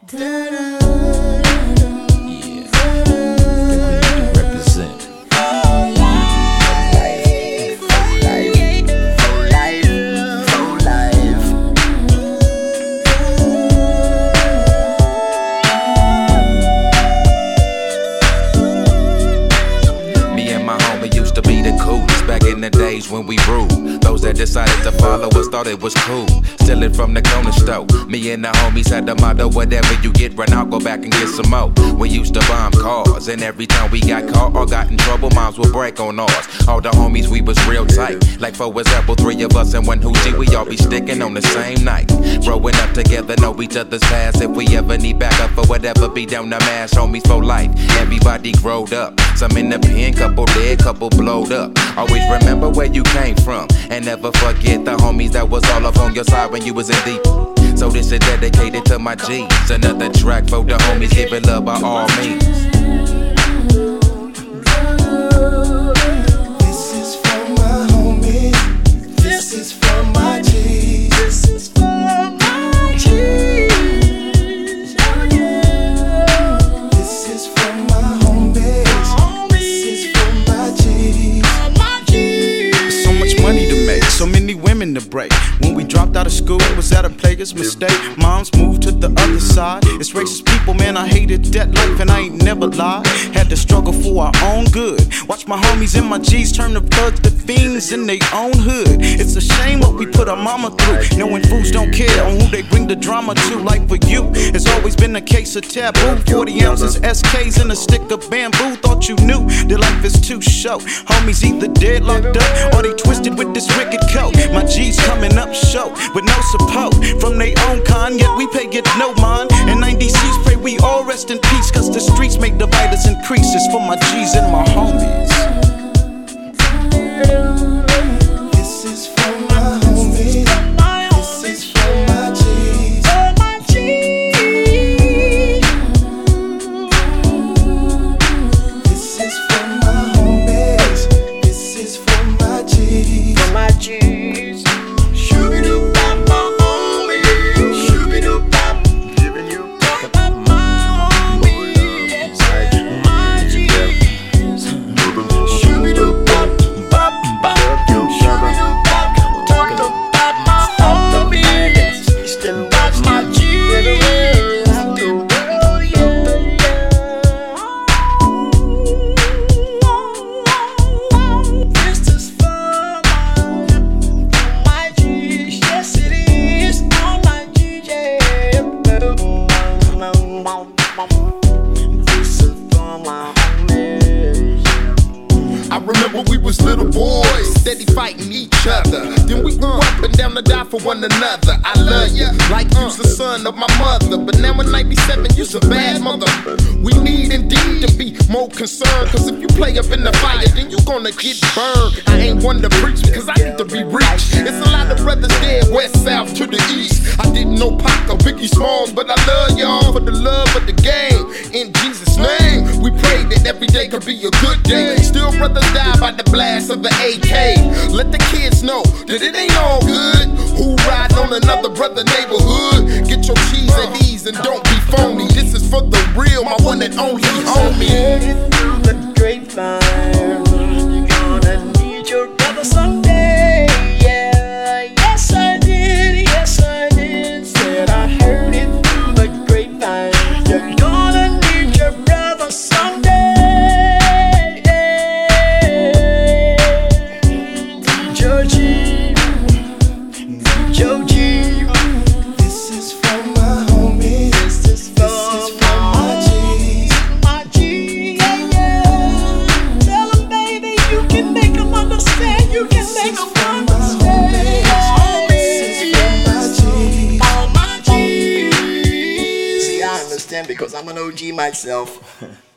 When we ruled, those that decided to follow us thought it was cool. Stealing from the corner store. Me and the homies had the motto, whatever you get, run out, go back and get some more. We used to bomb cars, and every time we got caught or got in trouble, moms would break on ours. All the homies, we was real tight. Like for example, 3 of us and 1 hoochie, we all be sticking on the same night. Growing up together, know each other's past. If we ever need backup for whatever, be down the mash, homies for life. Everybody growed up. Some in the pen, couple dead, couple blowed up. Always remember where you came from, and never forget the homies that was all up on your side when you was in deep. So this is dedicated to my G's. Another track for the homies, giving love by all means. This is for my homies. This is for my G's. This is for my G's. Oh yeah. This is for my homies. This is for my G's. So much money to make, so many women to break. When we dropped out of school, was that a player's mistake? Moms moved to the other side. It's racist people, man, I hated that life and I ain't never lied. Had to struggle for our own good. Watch my homies and my G's turn to thugs to fiends in their own hood. It's a shame what we put our mama through, knowing fools don't care on who they bring the drama to. Like for you, it's always been a case of taboo. 40 ounces, SKs, and a stick of bamboo. Thought you knew that life is too short. Homies either dead, locked up, or they twisted with this wicked coat. My G's coming up short with no support from they own kind, yet we pay it no mind. And 90Cs pray we all rest in peace, cause the streets make dividers increase. It's for my G's and my homies. This is for my homies. This is for my G's. This is for my homies. This is for my G's. For my G's. Shoo-be-doo-bop, my homies. Shoo-be-doo-bop. Giving you back my homies. My G's. Shoo-be-doo-bop, bop, bop. Shoo-be-doo-bop. Talking about my homies. Stand by my G's. This is for my G's. Yes, it is. All my G's. This is for my homies. I remember we was little boys, steady fighting each other. Then we grew up and down to die for one another. I love you, like you's the son of my mother. But now in 97, you's a bad mother. We need indeed to be more concerned, cause if you play up in the fire, then you gonna get burned. I ain't one to preach because I need to be reached. It's a lot of brothers dead, west, south, to the east. I didn't know Pac or Biggie Smalls, but I love y'all for the love of the game. In Jesus' name, we pray that every day could be a good day. Still brothers die by the blast of the AK. Let the kids know that it ain't all good. Who riding on another brother neighborhood? Get your cheese at ease and don't be phony. This is for the real, my one and only homie. Headed through the grapevine. You're gonna need your brother someday. Yeah, yes I did, yes I did. Said I heard it through the grapevine. You're gonna need your brother someday. Joji, Joji. This is for my homies. This is for my G's. My G's, yeah, yeah. Tell them, baby, you can make them understand. You can make them understand. This is for my G's. All my G's. See, I understand because I'm an OG myself.